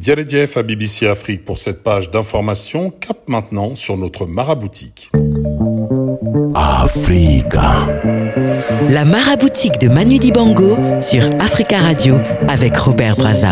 Diaredief à BBC Afrique pour cette page d'information. Cap maintenant sur notre maraboutique. Africa. La maraboutique de Manu Dibango sur Africa Radio avec Robert Brazza.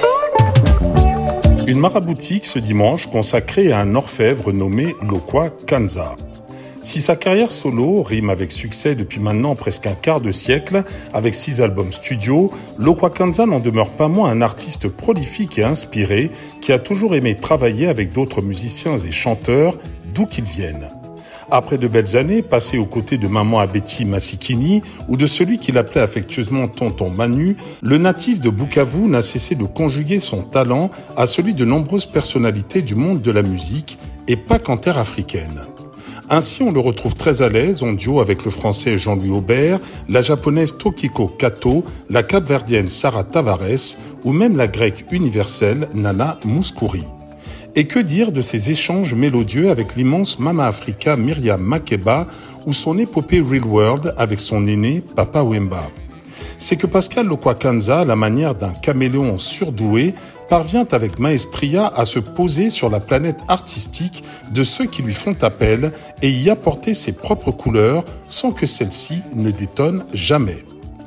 Une maraboutique ce dimanche consacrée à un orfèvre nommé Lokwa Kanza. Si sa carrière solo rime avec succès depuis maintenant presque un quart de siècle, avec 6 albums studio, Lokwa Kanza n'en demeure pas moins un artiste prolifique et inspiré qui a toujours aimé travailler avec d'autres musiciens et chanteurs, d'où qu'ils viennent. Après de belles années passées aux côtés de maman Abeti Masikini ou de celui qu'il appelait affectueusement tonton Manu, le natif de Bukavu n'a cessé de conjuguer son talent à celui de nombreuses personnalités du monde de la musique et pas qu'en terre africaine. Ainsi, on le retrouve très à l'aise en duo avec le français Jean-Louis Aubert, la japonaise Tokiko Kato, la capverdienne Sarah Tavares ou même la grecque universelle Nana Mouskouri. Et que dire de ses échanges mélodieux avec l'immense Mama Africa Myriam Makeba ou son épopée Real World avec son aîné Papa Wemba. C'est que Pascal Lokwa Kanza, à la manière d'un caméléon surdoué, parvient avec maestria à se poser sur la planète artistique de ceux qui lui font appel et y apporter ses propres couleurs sans que celles-ci ne détonnent jamais.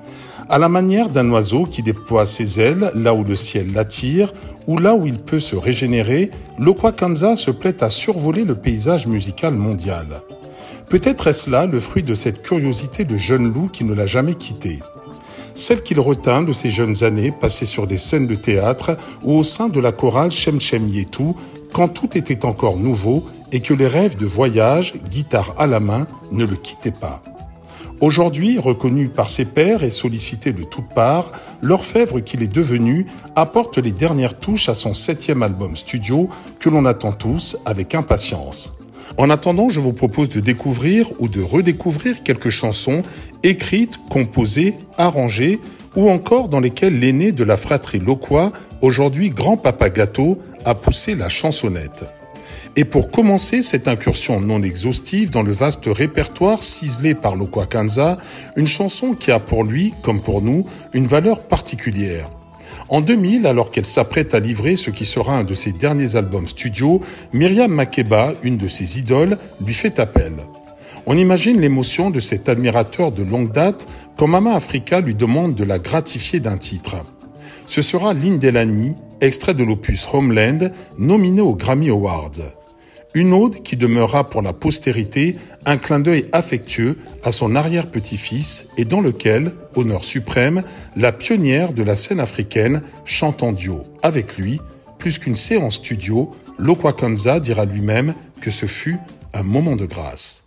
À la manière d'un oiseau qui déploie ses ailes là où le ciel l'attire ou là où il peut se régénérer, Lokwa Kanza se plaît à survoler le paysage musical mondial. Peut-être est-ce là le fruit de cette curiosité de jeune loup qui ne l'a jamais quitté. Celle qu'il retint de ses jeunes années passées sur des scènes de théâtre ou au sein de la chorale Shem Shem Yetu, quand tout était encore nouveau et que les rêves de voyage, guitare à la main, ne le quittaient pas. Aujourd'hui, reconnu par ses pairs et sollicité de toutes parts, l'orfèvre qu'il est devenu apporte les dernières touches à son 7e album studio que l'on attend tous avec impatience. En attendant, je vous propose de découvrir ou de redécouvrir quelques chansons écrites, composées, arrangées ou encore dans lesquelles l'aîné de la fratrie Lokwa, aujourd'hui grand-papa gâteau, a poussé la chansonnette. Et pour commencer cette incursion non exhaustive dans le vaste répertoire ciselé par Lokwa Kanza, une chanson qui a pour lui, comme pour nous, une valeur particulière. En 2000, alors qu'elle s'apprête à livrer ce qui sera un de ses derniers albums studio, Myriam Makeba, une de ses idoles, lui fait appel. On imagine l'émotion de cet admirateur de longue date quand Mama Africa lui demande de la gratifier d'un titre. Ce sera Lindelani, extrait de l'opus Homeland, nominé aux Grammy Awards. Une ode qui demeurera pour la postérité un clin d'œil affectueux à son arrière-petit-fils et dans lequel, honneur suprême, la pionnière de la scène africaine chante en duo. Avec lui, plus qu'une séance studio, Lokwa Kanza dira lui-même que ce fut un moment de grâce.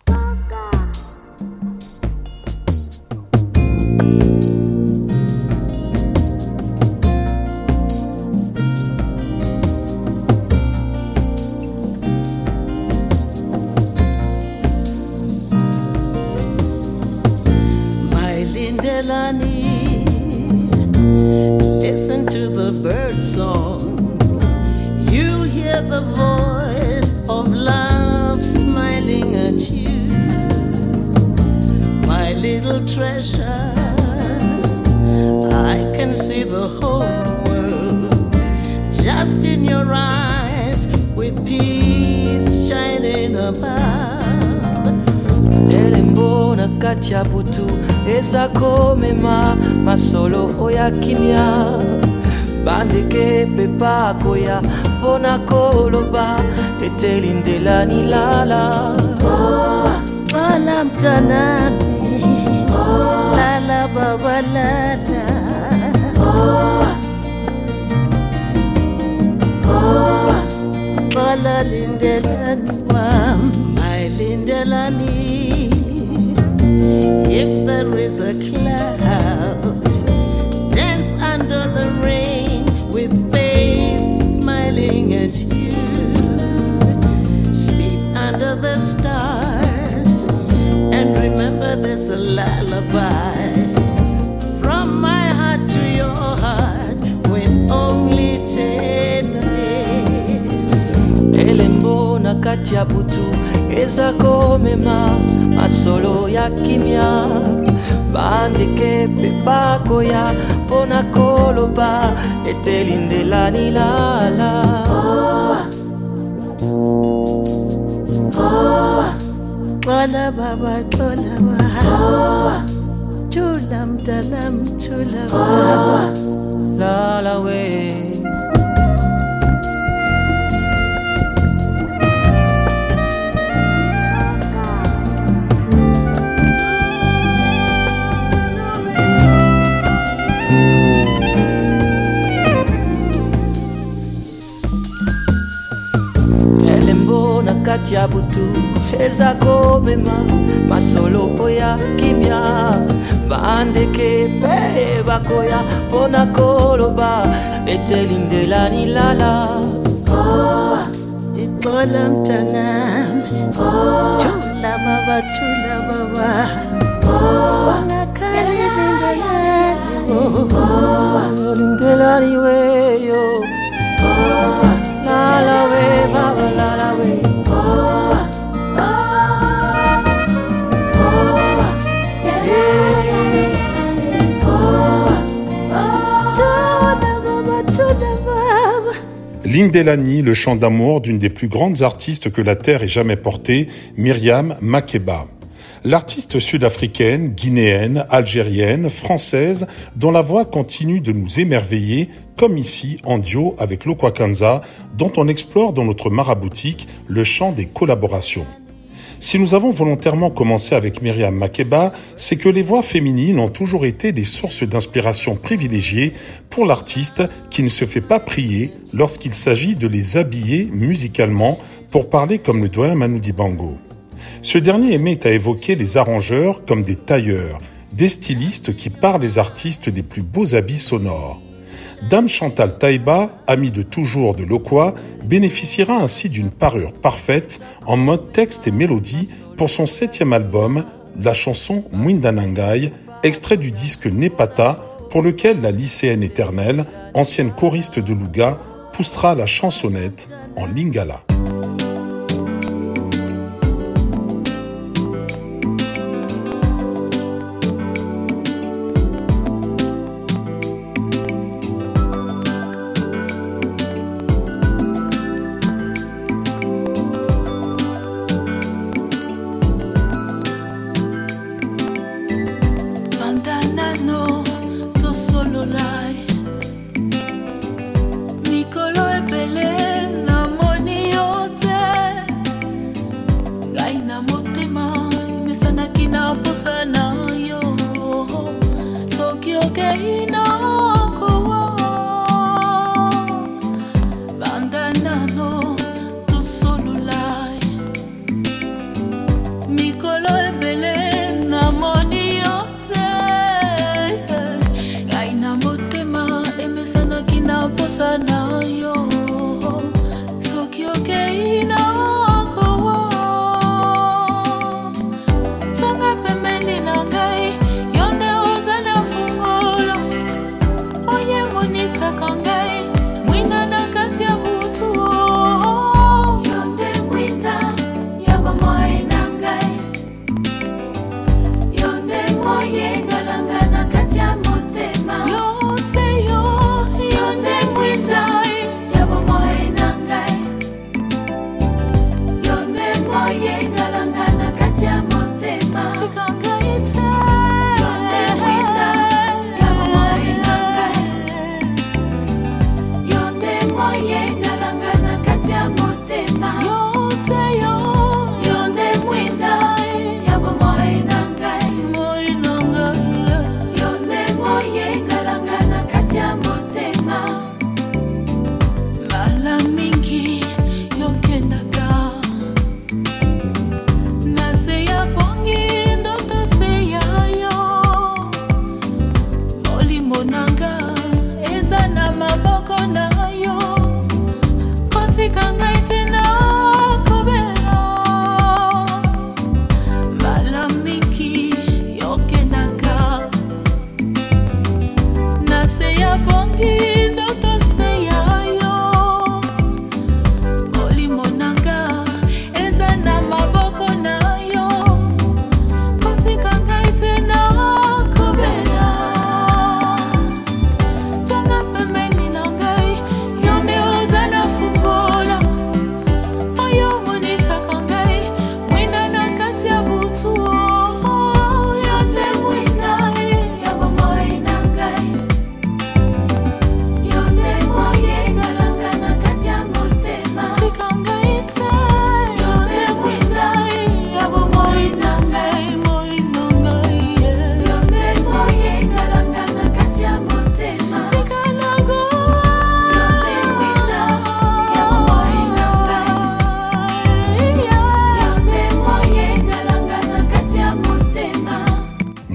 Listen to the bird song. You hear the voice of love smiling at you. My little treasure, I can see the whole world just in your eyes with peace shining above. Elembona kati ya butu ezako mema masolo oya kimia bandeke pepa koya pona koloba etelindelani lala Lala mtanani Lala babalada Lala lindelani my lindelani. If there is a cloud, dance under the rain with faith smiling at you. Sleep under the stars and remember there's a lullaby from my heart to your heart with only tenderness. Elembona kati ya butu ezako mema masolo ya kimia bandeke pepa koya pona koloba etelindelani lala Tola baba, tola baba. Chula mtalam, chula baba. La la way. Elembo na kati ya butu eza komema masolo oya kimia bandeke pe bakoya pona koloba etelindelani lala Titola mtanam chula baba Lindelani weyo La la way, baba la la way. Lindelani, le chant d'amour d'une des plus grandes artistes que la terre ait jamais portée, Myriam Makeba. L'artiste sud-africaine, guinéenne, algérienne, française, dont la voix continue de nous émerveiller, comme ici en duo avec Lokwa Kanza, dont on explore dans notre maraboutique le champ des collaborations. Si nous avons volontairement commencé avec Myriam Makeba, c'est que les voix féminines ont toujours été des sources d'inspiration privilégiées pour l'artiste qui ne se fait pas prier lorsqu'il s'agit de les habiller musicalement, pour parler comme le doyen Manu Dibango. Ce dernier aimait à évoquer les arrangeurs comme des tailleurs, des stylistes qui parent les artistes des plus beaux habits sonores. Dame Chantal Taïba, amie de toujours de Lokwa, bénéficiera ainsi d'une parure parfaite en mode texte et mélodie pour son 7e album, la chanson Mwindanangai, extrait du disque Nepata, pour lequel la lycéenne éternelle, ancienne choriste de Louga, poussera la chansonnette en lingala.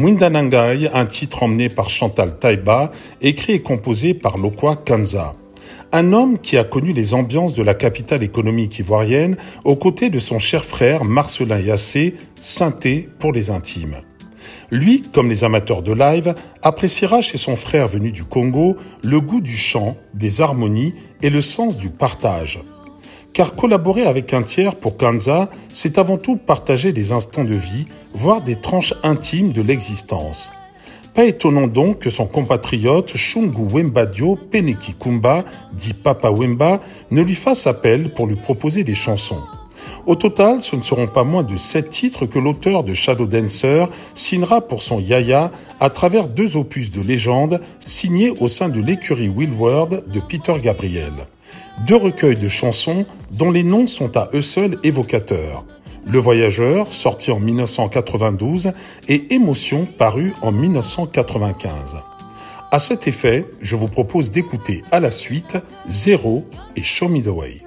Mwindanangai, un titre emmené par Chantal Taiba, écrit et composé par Lokwa Kanza. Un homme qui a connu les ambiances de la capitale économique ivoirienne aux côtés de son cher frère Marcelin Yassé, synthé pour les intimes. Lui, comme les amateurs de live, appréciera chez son frère venu du Congo le goût du chant, des harmonies et le sens du partage. Car collaborer avec un tiers pour Kanza, c'est avant tout partager des instants de vie, voire des tranches intimes de l'existence. Pas étonnant donc que son compatriote Shungu Wembadio Peneki Kumba, dit Papa Wemba, ne lui fasse appel pour lui proposer des chansons. Au total, ce ne seront pas moins de 7 titres que l'auteur de Shadow Dancer signera pour son Yaya à travers 2 opus de légende signés au sein de l'écurie Willward de Peter Gabriel. 2 recueils de chansons dont les noms sont à eux seuls évocateurs. Le Voyageur, sorti en 1992, et Émotion, paru en 1995. À cet effet, je vous propose d'écouter à la suite Zéro et Show Me the Way.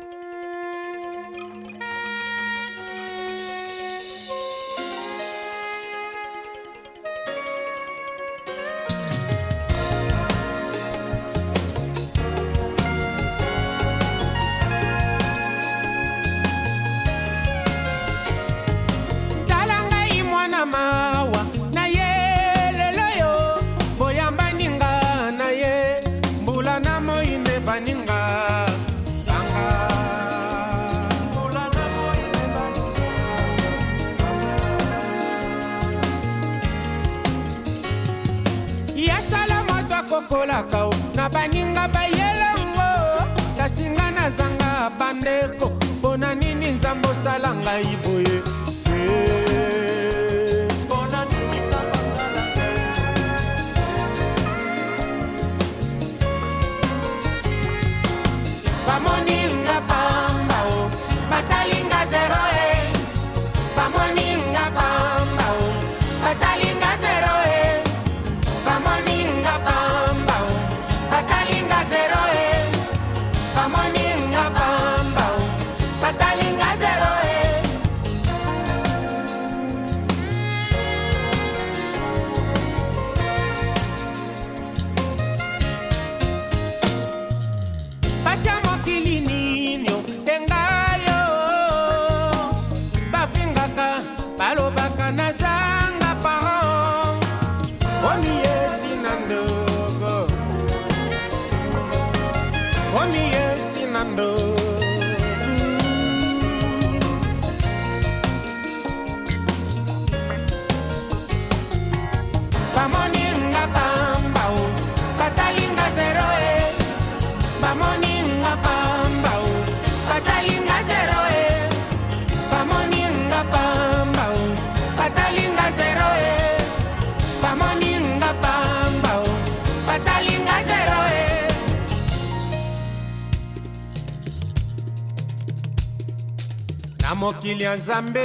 mokili ya Nzambe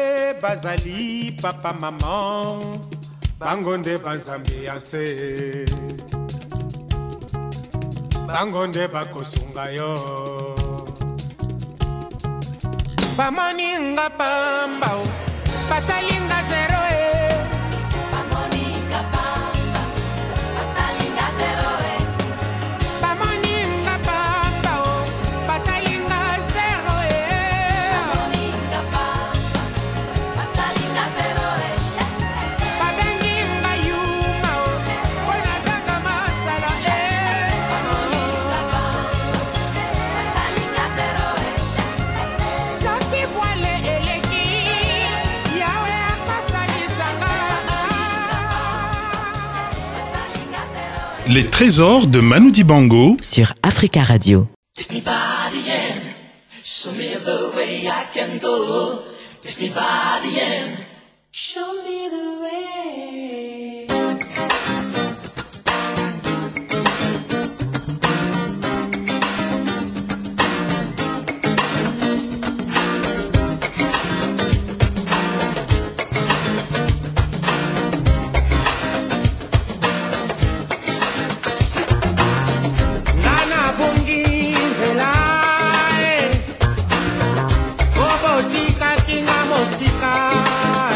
bazali papa maman bango nde banzambe ya se bango nde bakosunga yo bamoni nga pamba batalinga zero bamoni nga pamba batalinga zero bamoni nga pamba batalinga zero bamoni nga pamba batalinga zero babengi nga yuma pona zanga masala bamoni nga pamba batalinga zero soki voile eleki yawe akasalisanga. Les trésors de Manu Dibango sur Africa Radio. Take me by the hand, show me the way I can go. Take me by the hand, show me the way. Nana bungizela obotika kinga mosika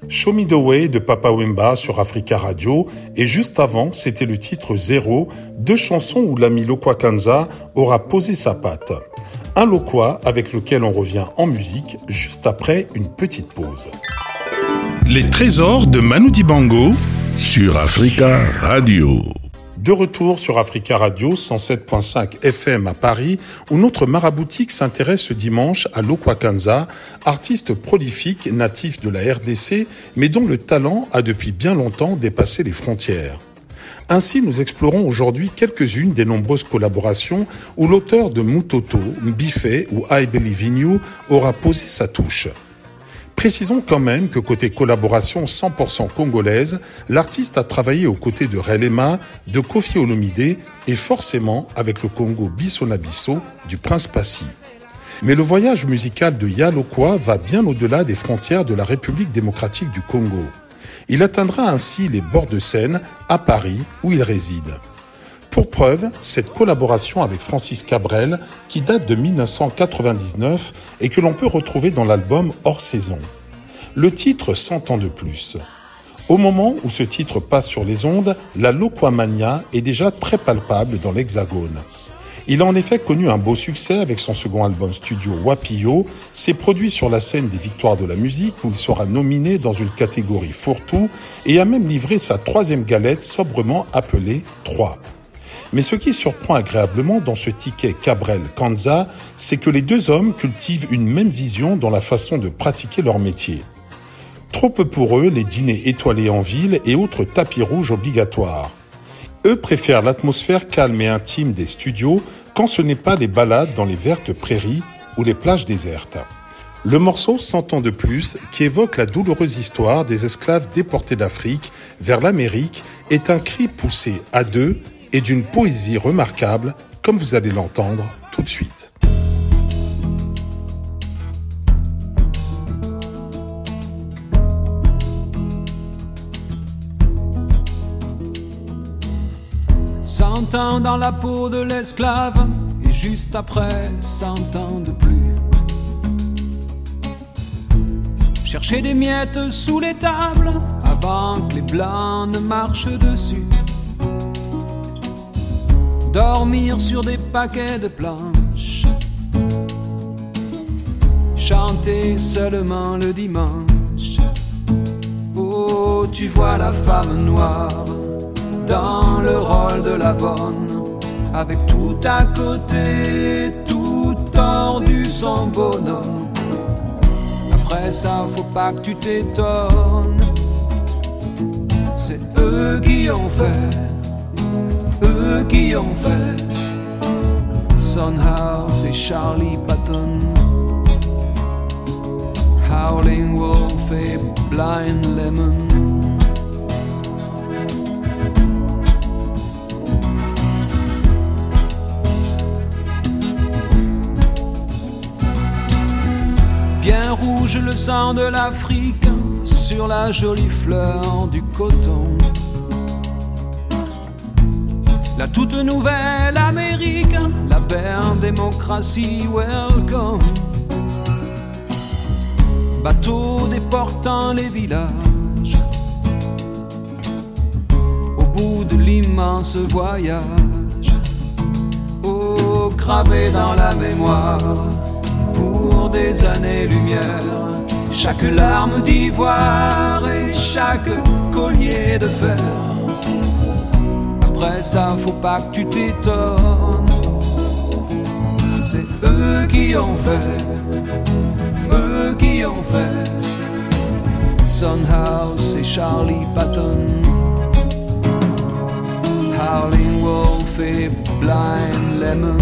Show Me The Way de Papa Wemba sur Africa Radio et juste avant, c'était le titre Zéro, deux chansons où l'ami Lokwa Kanza aura posé sa patte. Un Lokwa avec lequel on revient en musique juste après une petite pause. Les trésors de Manu Dibango sur Africa Radio. De retour sur Africa Radio 107.5 FM à Paris, où notre maraboutique s'intéresse ce dimanche à Lokwa Kanza, artiste prolifique natif de la RDC, mais dont le talent a depuis bien longtemps dépassé les frontières. Ainsi, nous explorons aujourd'hui quelques-unes des nombreuses collaborations où l'auteur de Mutoto, Mbifé ou I Believe in You aura posé sa touche. Précisons quand même que côté collaboration 100% congolaise, l'artiste a travaillé aux côtés de Relema, de Koffi Olomide et forcément avec le Congo Bisso na Bisso du Prince Passy. Mais le voyage musical de Ya Lokwa va bien au-delà des frontières de la République démocratique du Congo. Il atteindra ainsi les bords de Seine à Paris où il réside. Pour preuve, cette collaboration avec Francis Cabrel, qui date de 1999 et que l'on peut retrouver dans l'album Hors Saison. Le titre 100 ans de plus. Au moment où ce titre passe sur les ondes, la Lokwamania est déjà très palpable dans l'Hexagone. Il a en effet connu un beau succès avec son second album studio Wapio, s'est produit sur la scène des Victoires de la musique où il sera nominé dans une catégorie fourre-tout et a même livré sa troisième galette sobrement appelée 3. Mais ce qui surprend agréablement dans ce ticket Cabrel-Kanza, c'est que les deux hommes cultivent une même vision dans la façon de pratiquer leur métier. Trop peu pour eux les dîners étoilés en ville et autres tapis rouges obligatoires. Eux préfèrent l'atmosphère calme et intime des studios quand ce n'est pas les balades dans les vertes prairies ou les plages désertes. Le morceau 100 ans de plus, qui évoque la douloureuse histoire des esclaves déportés d'Afrique vers l'Amérique, est un cri poussé à deux et d'une poésie remarquable, comme vous allez l'entendre tout de suite. Cent ans dans la peau de l'esclave, et juste après 100 ans de plus. Chercher des miettes sous les tables, avant que les blancs ne marchent dessus. Dormir sur des paquets de planches, chanter seulement le dimanche. Oh, tu vois la femme noire dans le rôle de la bonne, avec tout à côté, tout tordu son bonhomme. Après ça, faut pas que tu t'étonnes, c'est eux qui ont fait. Eux qui ont fait Son House et Charlie Patton, Howling Wolf et Blind Lemon. Bien rouge le sang de l'Afrique sur la jolie fleur du coton. La toute nouvelle Amérique, la belle démocratie, welcome. Bateau déportant les villages, au bout de l'immense voyage. Oh, gravé dans la mémoire, pour des années-lumière, chaque larme d'ivoire et chaque collier de fer. Après ça, faut pas que tu t'étonnes, c'est eux qui ont fait, eux qui ont fait Son House et Charlie Patton, Howling Wolf et Blind Lemon.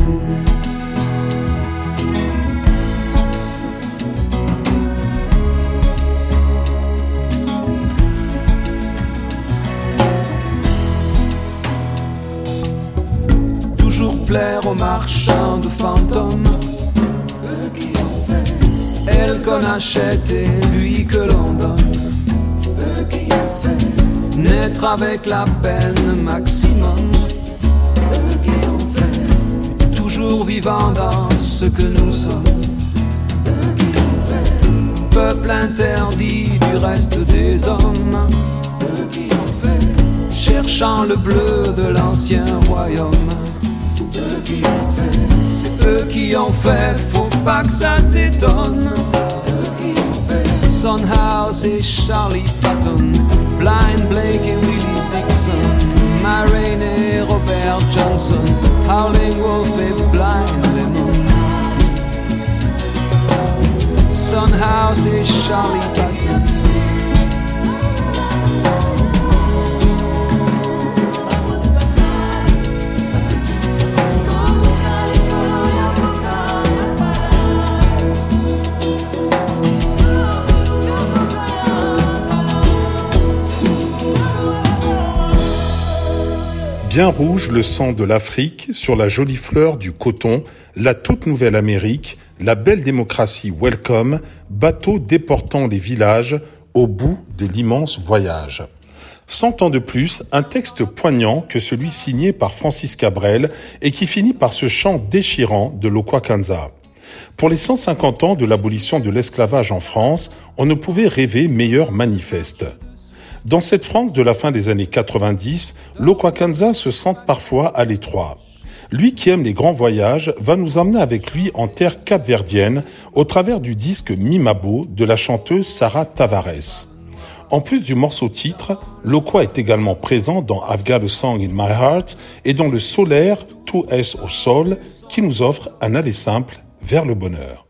Plaire aux marchands de fantômes, eux qui ont fait, elle qu'on achète et lui que l'on donne, eux qui ont fait, naître avec la peine maximum, eux qui ont fait, toujours vivant dans ce que nous sommes, eux qui ont fait, peuple interdit du reste des hommes. Eux qui ont fait, cherchant le bleu de l'ancien royaume. Eux qui ont fait, c'est eux qui ont fait, faut pas que ça t'étonne. Eux qui ont fait, Son House et Charlie Patton, Blind Blake et Willie Dixon, Ma Rainey et Robert Johnson, Howling Wolf et Blind Lemon. Son House et Charlie Patton. Bien rouge le sang de l'Afrique sur la jolie fleur du coton, la toute nouvelle Amérique, la belle démocratie welcome, bateau déportant les villages au bout de l'immense voyage. 100 ans de plus, un texte poignant que celui signé par Francis Cabrel et qui finit par ce chant déchirant de Lokwa Kanza. Pour les 150 ans de l'abolition de l'esclavage en France, on ne pouvait rêver meilleur manifeste. Dans cette France de la fin des années 90, Lokwa Kanza se sent parfois à l'étroit. Lui qui aime les grands voyages va nous emmener avec lui en terre capverdienne au travers du disque Mimabo de la chanteuse Sarah Tavares. En plus du morceau titre, Lokwa est également présent dans I've Got a Song in My Heart et dans le solaire 2S au sol qui nous offre un aller simple vers le bonheur.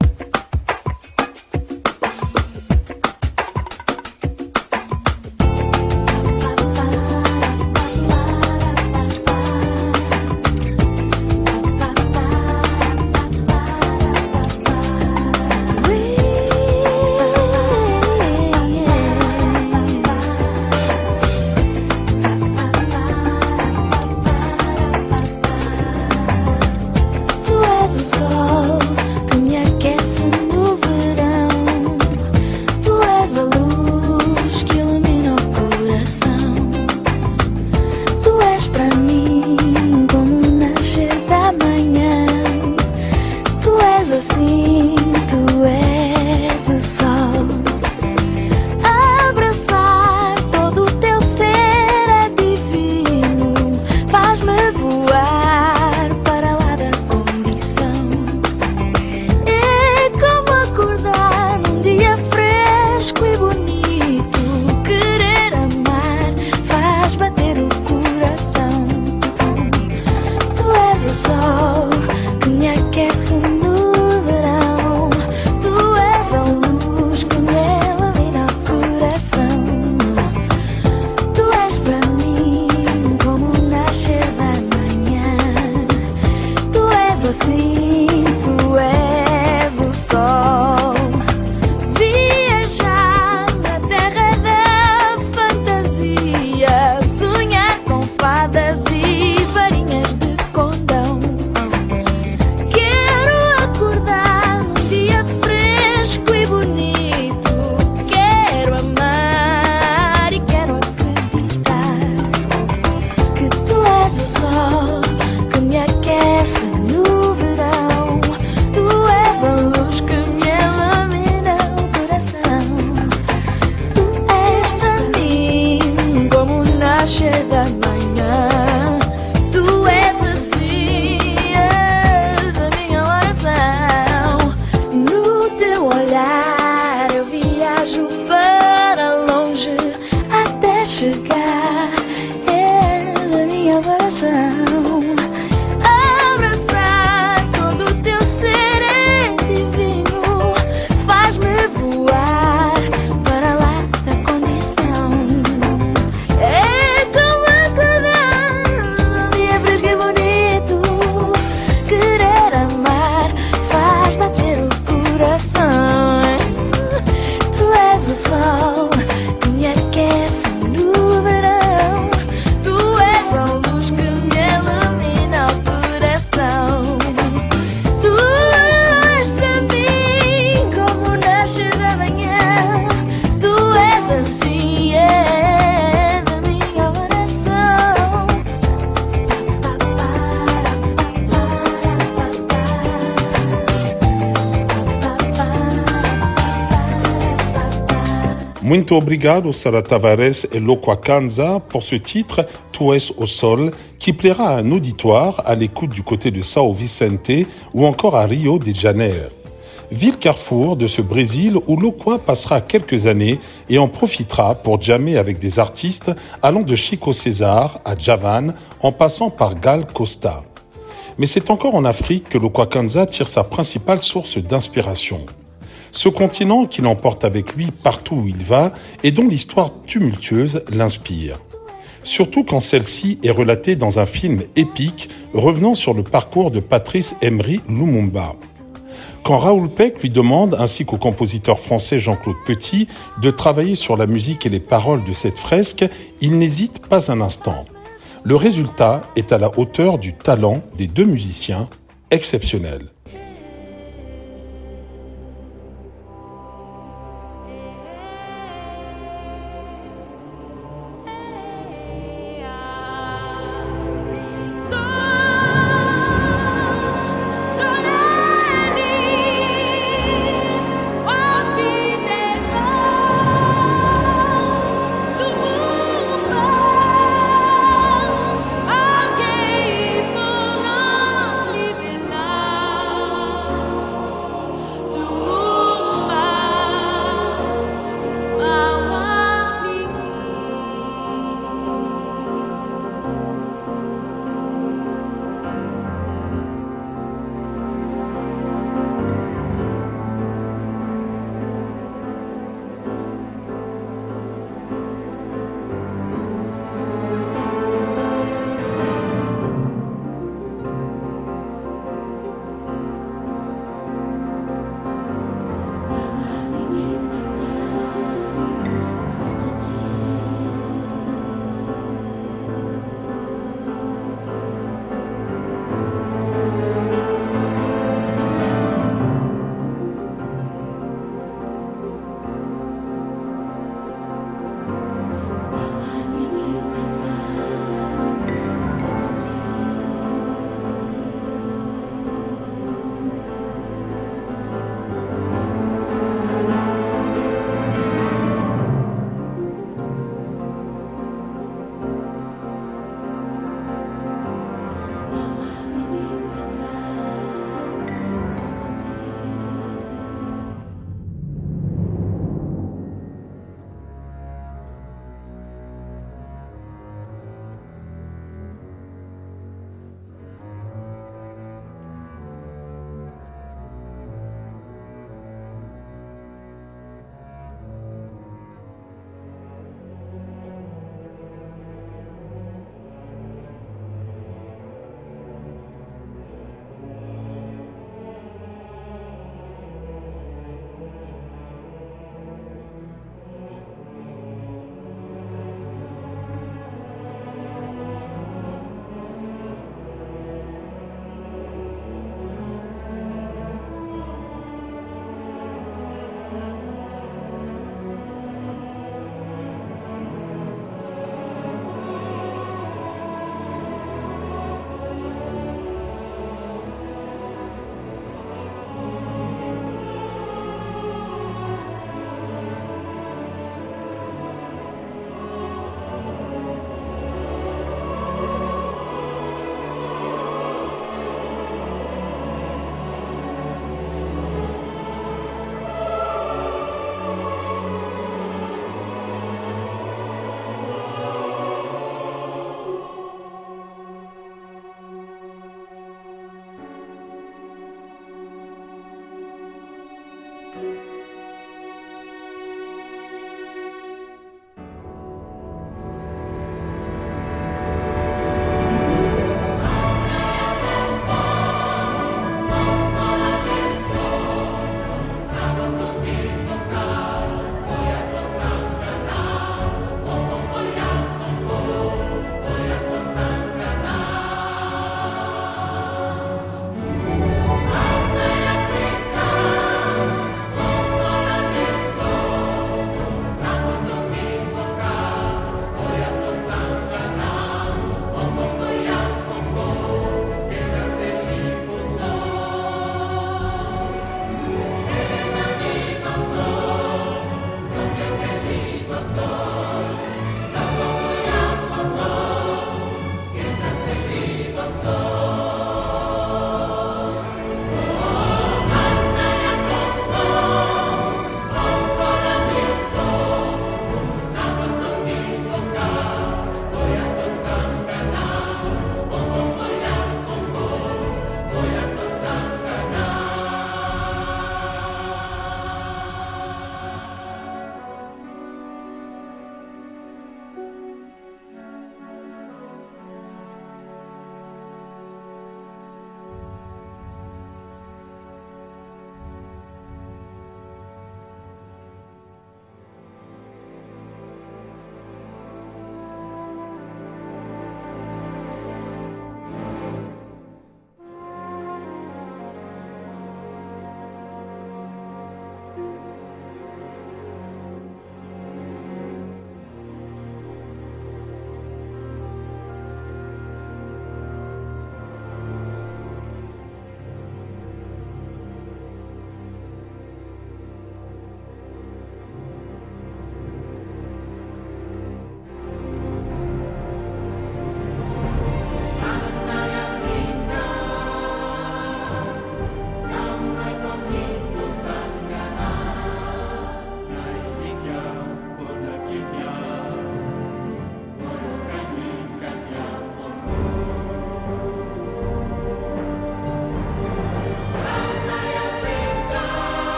Muito obrigado, Sara Tavares et Lokwa Kanza, pour ce titre, Tu es au sol, qui plaira à un auditoire à l'écoute du côté de São Vicente ou encore à Rio de Janeiro. Ville carrefour de ce Brésil où Lokwa passera quelques années et en profitera pour jammer avec des artistes allant de Chico César à Javan en passant par Gal Costa. Mais c'est encore en Afrique que Lokwa Kanza tire sa principale source d'inspiration. Ce continent qu'il emporte avec lui partout où il va et dont l'histoire tumultueuse l'inspire. Surtout quand celle-ci est relatée dans un film épique revenant sur le parcours de Patrice Emery Lumumba. Quand Raoul Peck lui demande, ainsi qu'au compositeur français Jean-Claude Petit, de travailler sur la musique et les paroles de cette fresque, il n'hésite pas un instant. Le résultat est à la hauteur du talent des deux musiciens, exceptionnel. Libela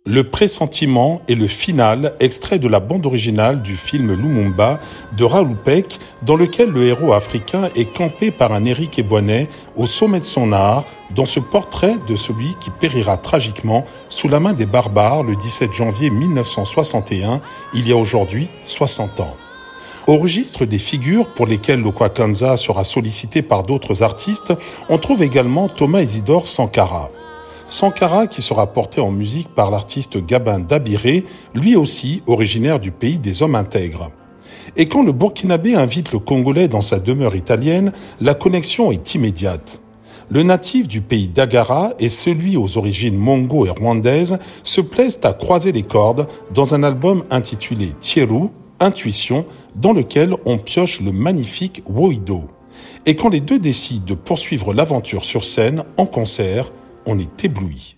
Le Pressentiment est le final, extrait de la bande originale du film Lumumba de Raoul Peck, dans lequel le héros africain est campé par un Éric Eboinet au sommet de son art, dans ce portrait de celui qui périra tragiquement sous la main des barbares le 17 janvier 1961, il y a aujourd'hui 60 ans. Au registre des figures pour lesquelles Lokwa Kanza sera sollicité par d'autres artistes, on trouve également Thomas Isidore Sankara. Sankara qui sera porté en musique par l'artiste Gabin Dabiré, lui aussi originaire du pays des hommes intègres. Et quand le Burkinabé invite le Congolais dans sa demeure italienne, la connexion est immédiate. Le natif du pays d'Agara et celui aux origines mongo et rwandaises se plaisent à croiser les cordes dans un album intitulé Thieru, Intuition, dans lequel on pioche le magnifique Woido. Et quand les deux décident de poursuivre l'aventure sur scène, en concert, on est ébloui.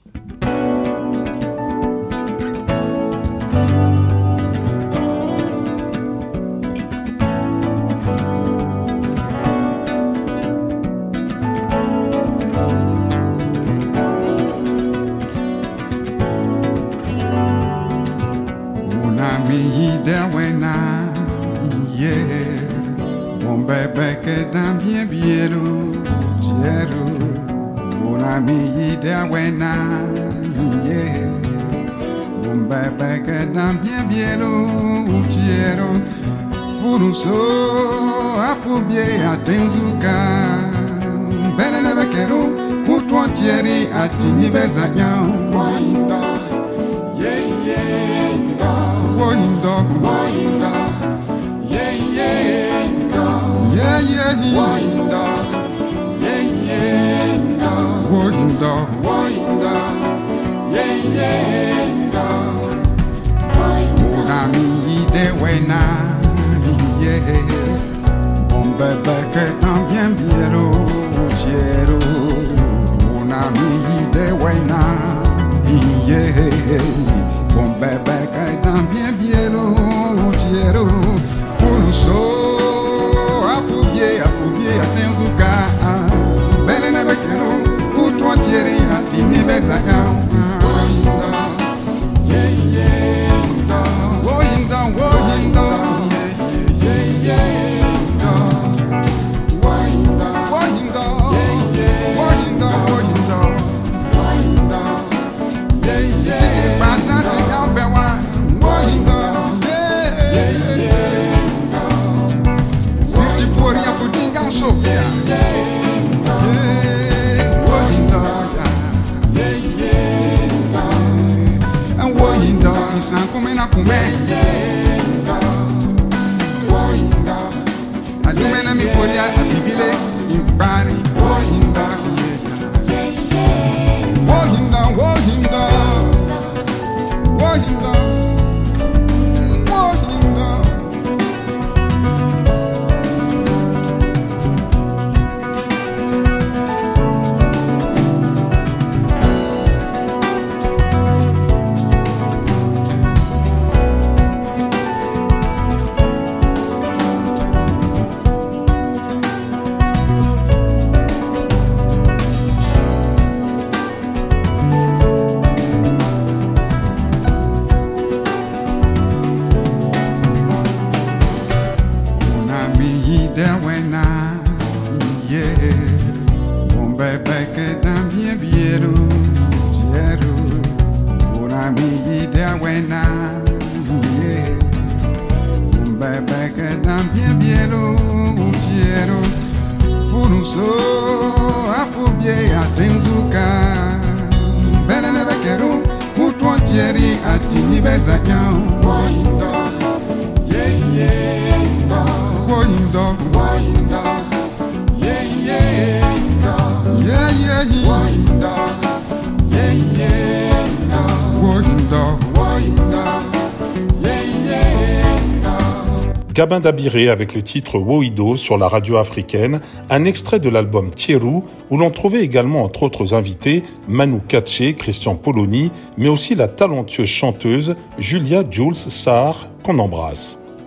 Gabin Dabiré avec le titre Woido sur la radio africaine, un extrait de l'album Thieru où l'on trouvait également entre autres invités Manu Katché, Christian Polony, mais aussi la talentueuse chanteuse Julia Jules Sarr qu'on embrasse.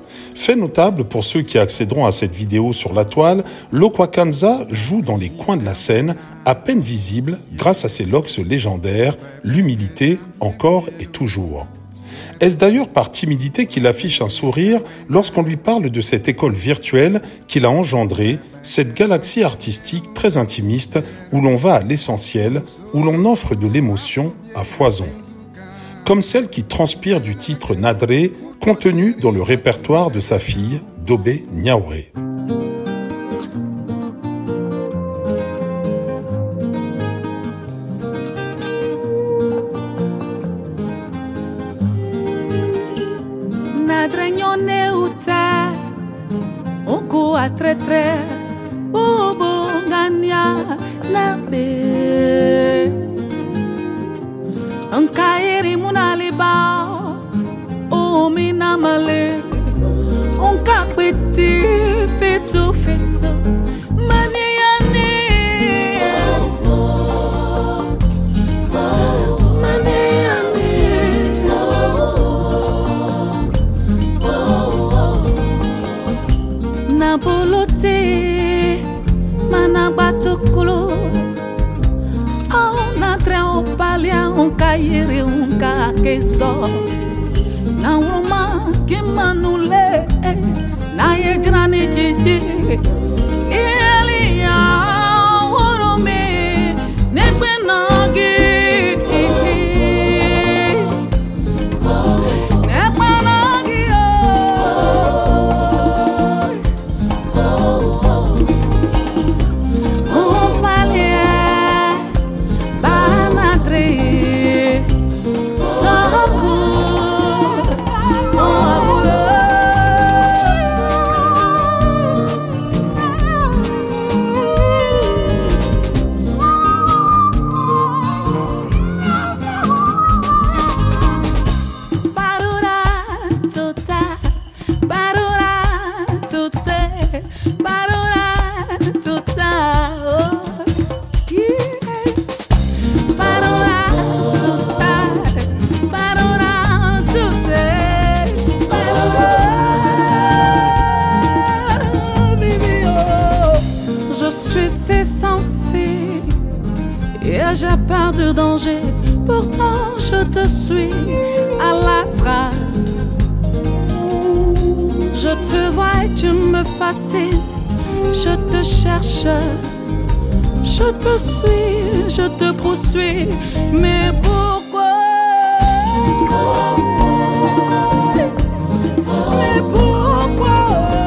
Fait notable pour ceux qui accéderont à cette vidéo sur la toile, Lokwa Kanza joue dans les coins de la scène, à peine visible grâce à ses locks légendaires, l'humilité encore et toujours. Est-ce d'ailleurs par timidité qu'il affiche un sourire lorsqu'on lui parle de cette école virtuelle qu'il a engendrée, cette galaxie artistique très intimiste où l'on va à l'essentiel, où l'on offre de l'émotion à foison. Comme celle qui transpire du titre Nadré, contenu dans le répertoire de sa fille, Dobé Niaouré. Tre tre bobo ganya na be ankairi munali ba o mina male on kapeti fetu fetu maniane Bolote manabatukulo na tre opalia kaire ka keso na roma ke manule na yegrani jiji elia worome nekbenagi j'ai peur du danger, pourtant je te suis à la trace. Je te vois et tu me fascines, je te cherche, je te suis, je te poursuis, mais pourquoi? Mais pourquoi?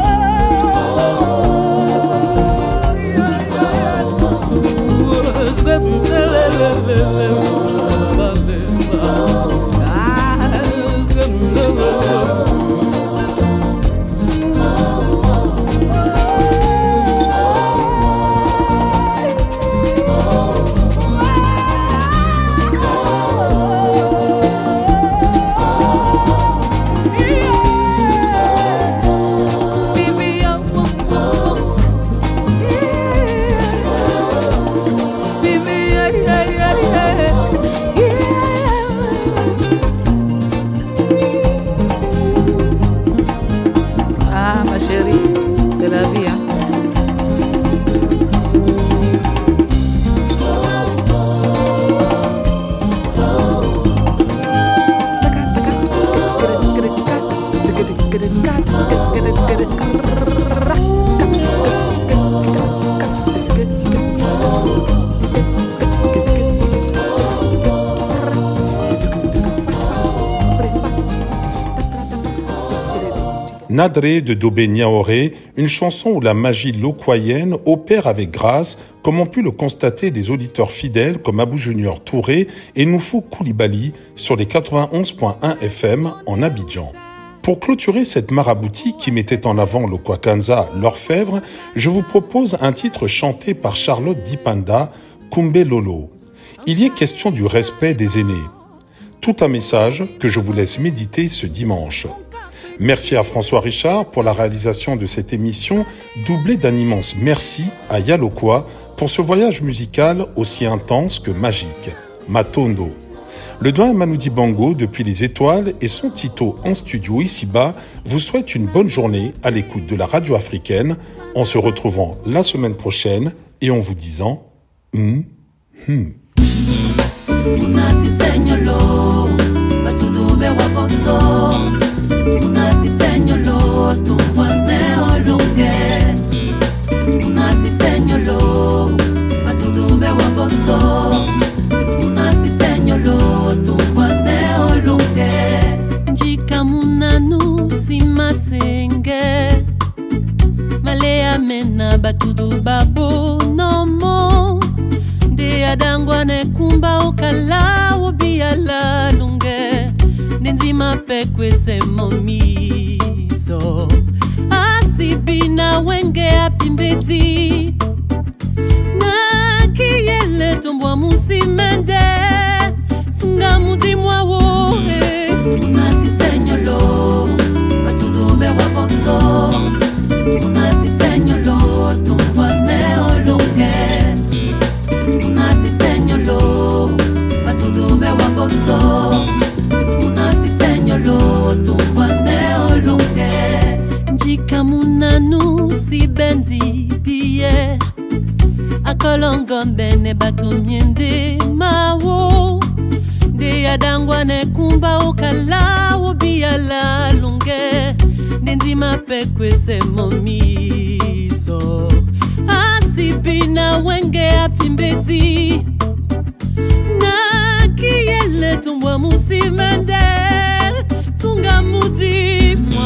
Nadré de Dobé Niaouré, une chanson où la magie lokwaïenne opère avec grâce, comme ont pu le constater des auditeurs fidèles comme Abou Junior Touré et Noufou Koulibaly sur les 91.1 FM en Abidjan. Pour clôturer cette maraboutique qui mettait en avant Lokwa Kanza, l'orfèvre, je vous propose un titre chanté par Charlotte Dipanda, Kumbe Lolo. Il y est question du respect des aînés. Tout un message que je vous laisse méditer ce dimanche. Merci à François Richard pour la réalisation de cette émission, doublée d'un immense merci à Yalokwa pour ce voyage musical aussi intense que magique. Matondo. Le doyen Manu Dibango, depuis les étoiles et son Tito en studio ici-bas, vous souhaite une bonne journée à l'écoute de la radio africaine, en se retrouvant la semaine prochaine et en vous disant Jikamunanu simasenge malea mena batudu babo nomo de adangwa ne kumba okala obiala lunge nenzima pekwe se momizo asibina wenge apimbeti na kiyele tombwa musimende sunga mudi mwawo nasif senyolo batudu be waboso nasif senyolo tombwa ne olonge nasif senyolo batudu be waboso nasif senyolo tombwa ne olonge jikamunanu si bendi biye akolongo mbene batumiende mawo de adangwa ne kumba okala obiala lunge nenzima pekwe se momiso asipina wenge apimbeti na kiyele tumbwa musimende sunga mudi